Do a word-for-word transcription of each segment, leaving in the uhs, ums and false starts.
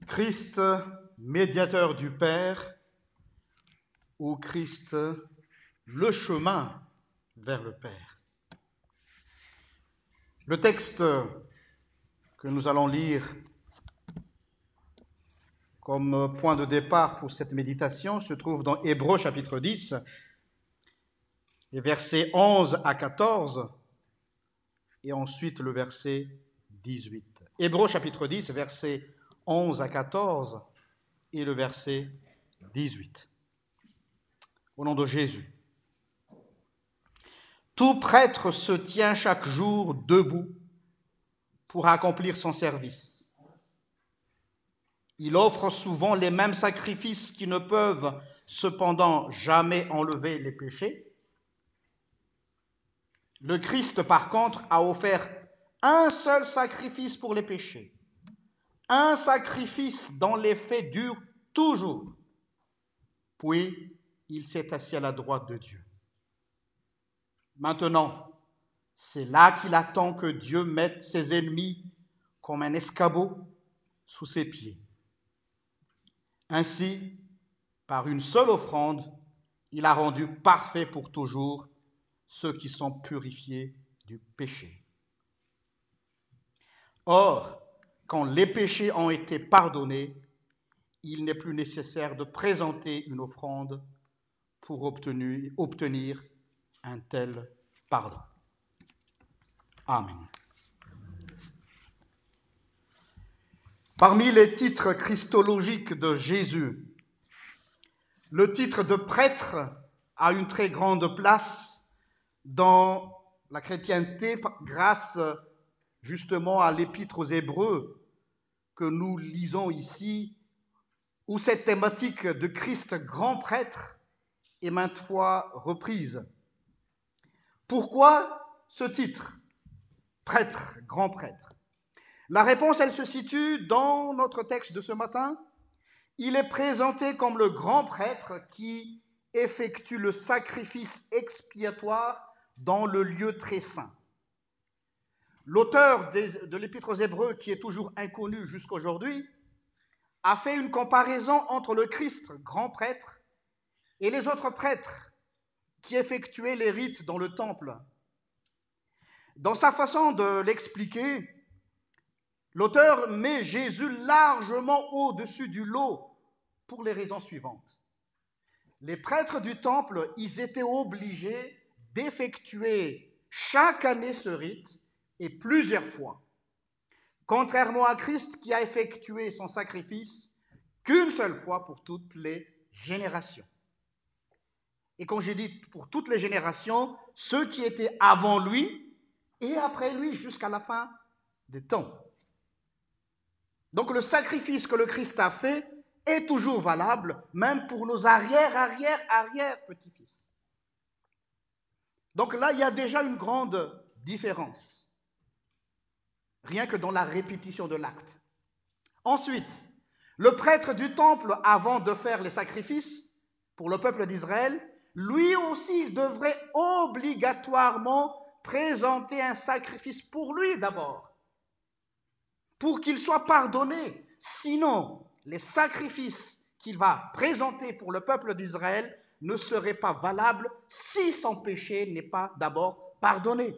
Christ, médiateur du Père, ou Christ, le chemin vers le Père. Le texte que nous allons lire comme point de départ pour cette méditation se trouve dans Hébreux chapitre dix, les versets onze à quatorze, et ensuite le verset dix-huit. Hébreux chapitre dix, versets onze à quatorze, et le verset dix-huit. Au nom de Jésus. Tout prêtre se tient chaque jour debout pour accomplir son service. Il offre souvent les mêmes sacrifices qui ne peuvent cependant jamais enlever les péchés. Le Christ, par contre, a offert un seul sacrifice pour les péchés, un sacrifice dont l'effet dure toujours. Puis, il s'est assis à la droite de Dieu. Maintenant, c'est là qu'il attend que Dieu mette ses ennemis comme un escabeau sous ses pieds. Ainsi, par une seule offrande, il a rendu parfait pour toujours ceux qui sont purifiés du péché. Or, quand les péchés ont été pardonnés, il n'est plus nécessaire de présenter une offrande pour obtenir, obtenir un tel pardon. Amen. Parmi les titres christologiques de Jésus, le titre de prêtre a une très grande place dans la chrétienté grâce justement à l'épître aux Hébreux que nous lisons ici, où cette thématique de Christ grand prêtre est maintes fois reprise. Pourquoi ce titre, prêtre, grand prêtre? La réponse, elle se situe dans notre texte de ce matin. Il est présenté comme le grand prêtre qui effectue le sacrifice expiatoire dans le lieu très saint. L'auteur de l'Épître aux Hébreux, qui est toujours inconnu jusqu'aujourd'hui, a fait une comparaison entre le Christ, grand prêtre, et les autres prêtres qui effectuaient les rites dans le temple. Dans sa façon de l'expliquer, l'auteur met Jésus largement au-dessus du lot pour les raisons suivantes. Les prêtres du temple, ils étaient obligés d'effectuer chaque année ce rite et plusieurs fois, contrairement à Christ qui a effectué son sacrifice qu'une seule fois pour toutes les générations. Et quand j'ai dit pour toutes les générations, ceux qui étaient avant lui et après lui jusqu'à la fin des temps. Donc le sacrifice que le Christ a fait est toujours valable, même pour nos arrière, arrière, arrière petits-fils. Donc là, il y a déjà une grande différence, rien que dans la répétition de l'acte. Ensuite, le prêtre du temple, avant de faire les sacrifices pour le peuple d'Israël, lui aussi, il devrait obligatoirement présenter un sacrifice pour lui d'abord, pour qu'il soit pardonné. Sinon, les sacrifices qu'il va présenter pour le peuple d'Israël ne seraient pas valables si son péché n'est pas d'abord pardonné.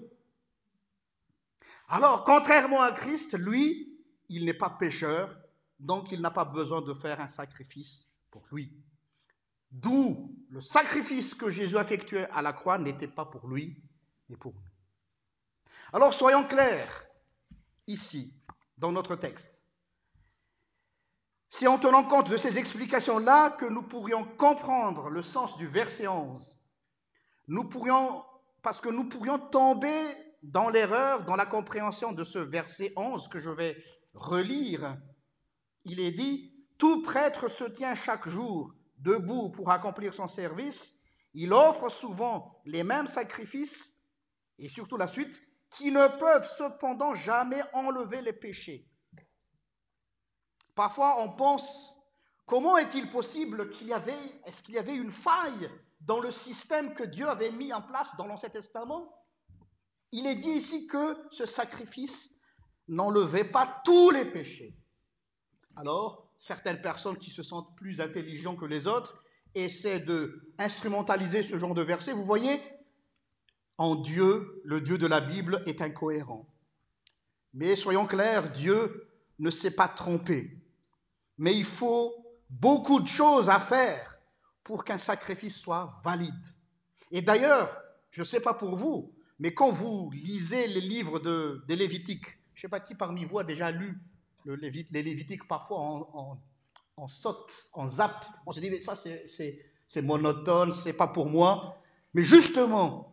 Alors, contrairement à Christ, lui, il n'est pas pécheur, donc il n'a pas besoin de faire un sacrifice pour lui. D'où le sacrifice que Jésus effectuait à la croix n'était pas pour lui, mais pour nous. Alors, soyons clairs, ici, dans notre texte. C'est en tenant compte de ces explications-là que nous pourrions comprendre le sens du verset onze. Nous pourrions, parce que nous pourrions tomber dans l'erreur, dans la compréhension de ce verset onze que je vais relire. Il est dit, « Tout prêtre se tient chaque jour debout pour accomplir son service. Il offre souvent les mêmes sacrifices, et surtout la suite, qui ne peuvent cependant jamais enlever les péchés. » Parfois, on pense, comment est-il possible qu'il y avait, est-ce qu'il y avait une faille dans le système que Dieu avait mis en place dans l'Ancien Testament? Il est dit ici que ce sacrifice n'enlevait pas tous les péchés. Alors, certaines personnes qui se sentent plus intelligents que les autres essaient d'instrumentaliser ce genre de verset. Vous voyez, en Dieu, le Dieu de la Bible est incohérent. Mais soyons clairs, Dieu ne s'est pas trompé. Mais il faut beaucoup de choses à faire pour qu'un sacrifice soit valide. Et d'ailleurs, je ne sais pas pour vous, mais quand vous lisez les livres de, des Lévitiques, je ne sais pas qui parmi vous a déjà lu le Lévit, les Lévitiques parfois en, en, en saute, en zappe. On se dit, mais ça c'est, c'est, c'est monotone, c'est pas pour moi. Mais justement,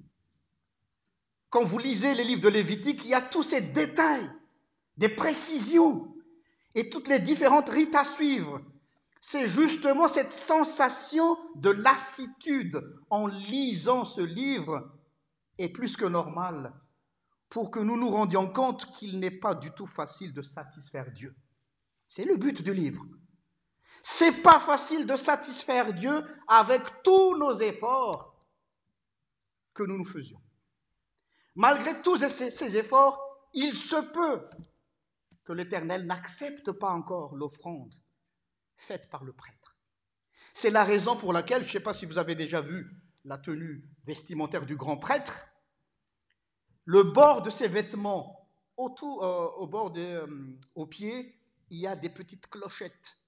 quand vous lisez les livres de Lévitique, il y a tous ces détails, des précisions et toutes les différentes rites à suivre. C'est justement cette sensation de lassitude en lisant ce livre est plus que normale pour que nous nous rendions compte qu'il n'est pas du tout facile de satisfaire Dieu. C'est le but du livre. C'est pas facile de satisfaire Dieu avec tous nos efforts que nous nous faisions. Malgré tous ces, ces efforts, il se peut que l'Éternel n'accepte pas encore l'offrande faite par le prêtre. C'est la raison pour laquelle, je ne sais pas si vous avez déjà vu la tenue vestimentaire du grand prêtre, le bord de ses vêtements, autour, euh, au bord des, euh, au pied, il y a des petites clochettes.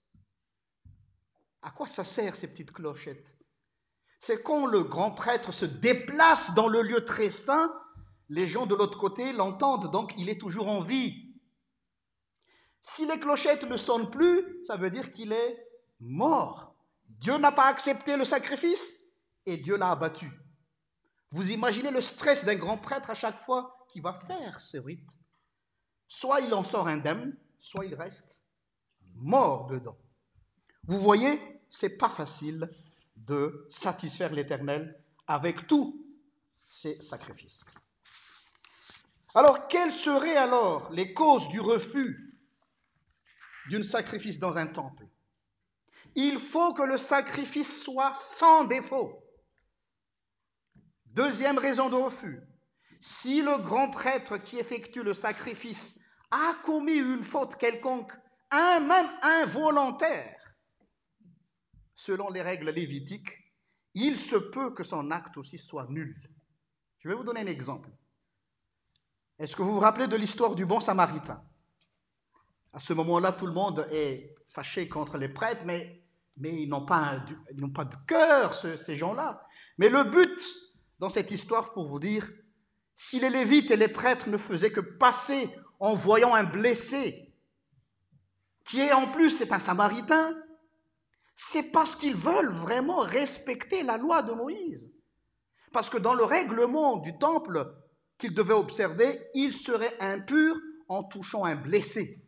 À quoi ça sert ces petites clochettes? C'est quand le grand prêtre se déplace dans le lieu très saint, les gens de l'autre côté l'entendent, donc il est toujours en vie. Si les clochettes ne sonnent plus, ça veut dire qu'il est mort. Dieu n'a pas accepté le sacrifice et Dieu l'a abattu. Vous imaginez le stress d'un grand prêtre à chaque fois qu'il va faire ce rite. Soit il en sort indemne, soit il reste mort dedans. Vous voyez, c'est pas facile de satisfaire l'Éternel avec tous ces sacrifices. Alors, quelles seraient alors les causes du refus d'un sacrifice dans un temple? Il faut que le sacrifice soit sans défaut. Deuxième raison de refus. Si le grand prêtre qui effectue le sacrifice a commis une faute quelconque, un, même involontaire, selon les règles lévitiques, il se peut que son acte aussi soit nul. Je vais vous donner un exemple. Est-ce que vous vous rappelez de l'histoire du bon samaritain? À ce moment-là, tout le monde est fâché contre les prêtres, mais, mais ils n'ont pas, ils n'ont pas de cœur, ce, ces gens-là. Mais le but dans cette histoire, pour vous dire, si les Lévites et les prêtres ne faisaient que passer en voyant un blessé, qui est en plus, c'est un samaritain, c'est parce qu'ils veulent vraiment respecter la loi de Moïse. Parce que dans le règlement du temple qu'ils devaient observer, ils seraient impurs en touchant un blessé.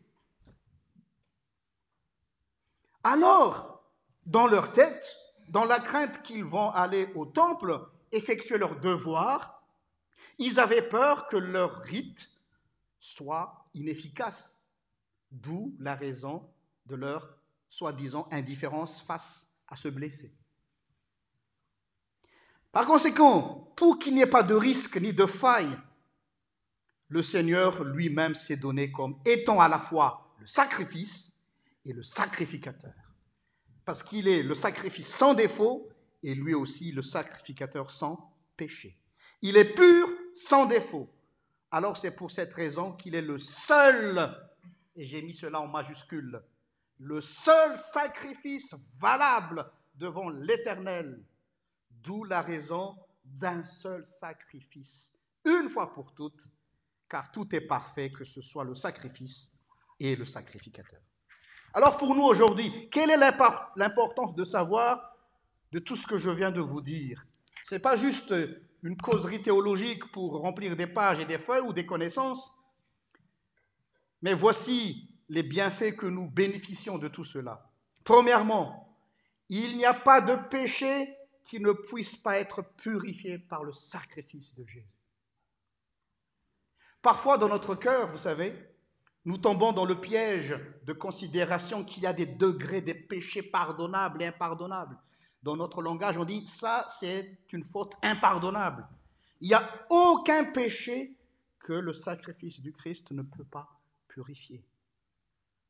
Alors, dans leur tête, dans la crainte qu'ils vont aller au temple, effectuer leur devoir, ils avaient peur que leur rite soit inefficace, d'où la raison de leur soi-disant indifférence face à ce blessé. Par conséquent, pour qu'il n'y ait pas de risque ni de faille, le Seigneur lui-même s'est donné comme étant à la fois le sacrifice et le sacrificateur. Parce qu'il est le sacrifice sans défaut et lui aussi le sacrificateur sans péché. Il est pur sans défaut. Alors c'est pour cette raison qu'il est le seul, et j'ai mis cela en majuscule, le seul sacrifice valable devant l'Éternel. D'où la raison d'un seul sacrifice, une fois pour toutes, car tout est parfait, que ce soit le sacrifice et le sacrificateur. Alors pour nous aujourd'hui, quelle est l'importance de savoir de tout ce que je viens de vous dire? Ce n'est pas juste une causerie théologique pour remplir des pages et des feuilles ou des connaissances, mais voici les bienfaits que nous bénéficions de tout cela. Premièrement, il n'y a pas de péché qui ne puisse pas être purifié par le sacrifice de Jésus. Parfois, dans notre cœur, vous savez, nous tombons dans le piège de considération qu'il y a des degrés des péchés pardonnables et impardonnables. Dans notre langage, on dit ça, c'est une faute impardonnable. Il n'y a aucun péché que le sacrifice du Christ ne peut pas purifier.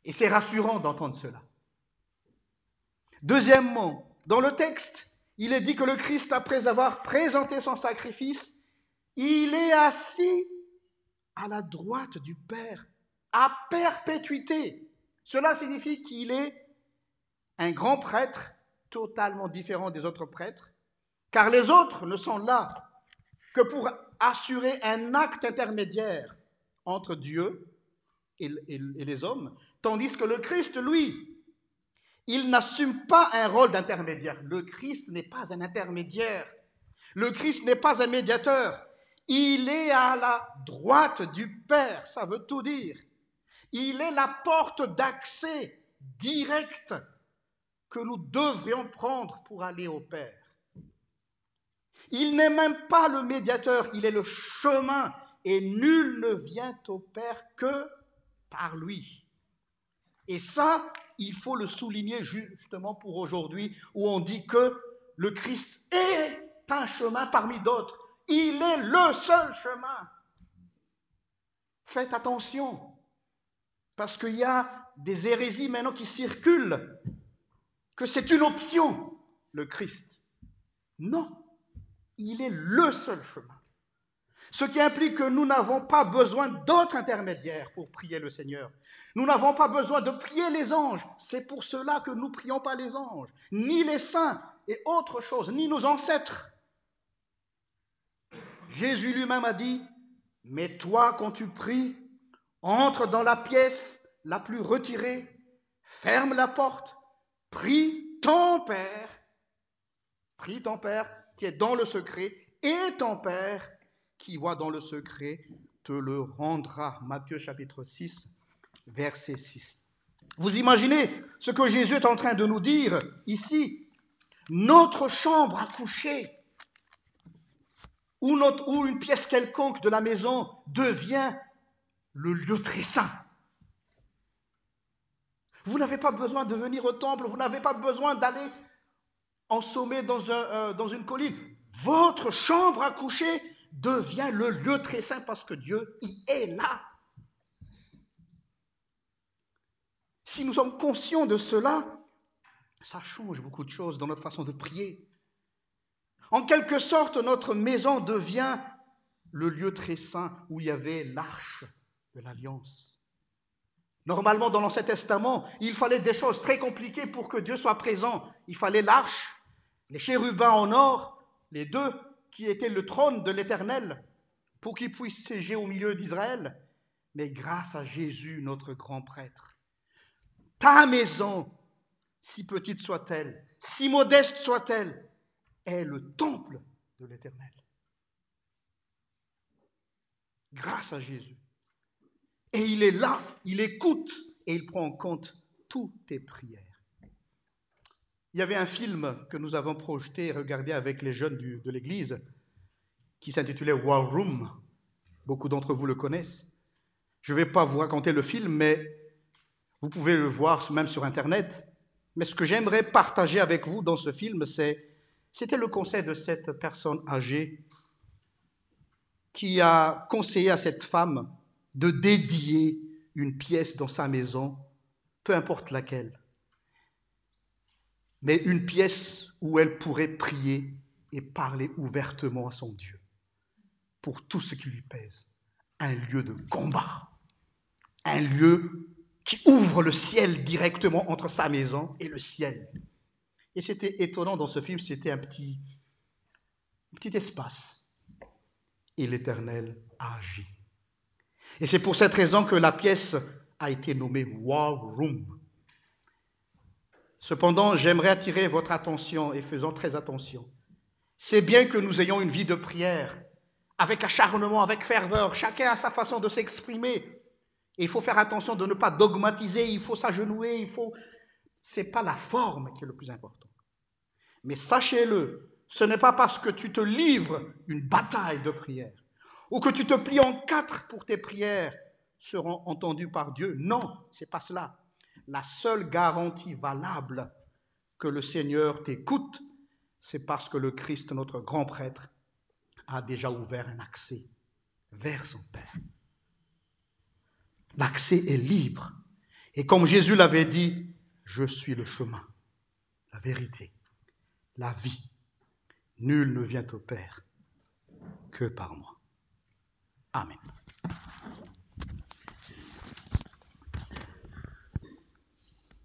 Et c'est rassurant d'entendre cela. Deuxièmement, dans le texte, il est dit que le Christ, après avoir présenté son sacrifice, il est assis à la droite du Père, à perpétuité. Cela signifie qu'il est un grand prêtre, totalement différent des autres prêtres, car les autres ne sont là que pour assurer un acte intermédiaire entre Dieu et, et, et les hommes, tandis que le Christ, lui, il n'assume pas un rôle d'intermédiaire. Le Christ n'est pas un intermédiaire. Le Christ n'est pas un médiateur. Il est à la droite du Père, ça veut tout dire. Il est la porte d'accès directe que nous devrions prendre pour aller au Père. Il n'est même pas le médiateur, il est le chemin, et nul ne vient au Père que par lui. Et ça, il faut le souligner justement pour aujourd'hui, où on dit que le Christ est un chemin parmi d'autres. Il est le seul chemin. Faites attention, parce qu'il y a des hérésies maintenant qui circulent, que c'est une option, le Christ. Non, il est le seul chemin. Ce qui implique que nous n'avons pas besoin d'autres intermédiaires pour prier le Seigneur. Nous n'avons pas besoin de prier les anges. C'est pour cela que nous ne prions pas les anges, ni les saints et autre chose, ni nos ancêtres. Jésus lui-même a dit, « Mais toi, quand tu pries, entre dans la pièce la plus retirée, ferme la porte, prie ton Père, prie ton Père qui est dans le secret, et ton Père qui voit dans le secret te le rendra. » Matthieu chapitre six, verset six. Vous imaginez ce que Jésus est en train de nous dire ici. Notre chambre à coucher ou, notre, ou une pièce quelconque de la maison devient le lieu très saint. Vous n'avez pas besoin de venir au temple, vous n'avez pas besoin d'aller en sommet dans, un, euh, dans une colline. Votre chambre à coucher devient le lieu très saint parce que Dieu y est là. Si nous sommes conscients de cela, ça change beaucoup de choses dans notre façon de prier. En quelque sorte, notre maison devient le lieu très saint où il y avait l'arche de l'alliance. Normalement, dans l'Ancien Testament, il fallait des choses très compliquées pour que Dieu soit présent. Il fallait l'arche, les chérubins en or, les deux qui étaient le trône de l'Éternel, pour qu'ils puissent siéger au milieu d'Israël. Mais grâce à Jésus, notre grand prêtre, ta maison, si petite soit-elle, si modeste soit-elle, est le temple de l'Éternel. Grâce à Jésus. Et il est là, il écoute et il prend en compte toutes tes prières. Il y avait un film que nous avons projeté et regardé avec les jeunes du, de l'église qui s'intitulait War Room. Beaucoup d'entre vous le connaissent. Je ne vais pas vous raconter le film, mais vous pouvez le voir même sur Internet. Mais ce que j'aimerais partager avec vous dans ce film, c'est, c'était le conseil de cette personne âgée qui a conseillé à cette femme de dédier une pièce dans sa maison, peu importe laquelle, mais une pièce où elle pourrait prier et parler ouvertement à son Dieu pour tout ce qui lui pèse. Un lieu de combat, un lieu qui ouvre le ciel directement entre sa maison et le ciel. Et c'était étonnant dans ce film, c'était un petit, un petit espace. Et l'Éternel a agi. Et c'est pour cette raison que la pièce a été nommée War Room. Cependant, j'aimerais attirer votre attention, et faisons très attention. C'est bien que nous ayons une vie de prière, avec acharnement, avec ferveur. Chacun a sa façon de s'exprimer. Et il faut faire attention de ne pas dogmatiser, il faut s'agenouiller, il faut... Ce n'est pas la forme qui est le plus important. Mais sachez-le, ce n'est pas parce que tu te livres une bataille de prière, ou que tu te plies en quatre pour tes prières seront entendues par Dieu. Non, ce n'est pas cela. La seule garantie valable que le Seigneur t'écoute, c'est parce que le Christ, notre grand prêtre, a déjà ouvert un accès vers son Père. L'accès est libre. Et comme Jésus l'avait dit, je suis le chemin, la vérité, la vie. Nul ne vient au Père que par moi. Amen.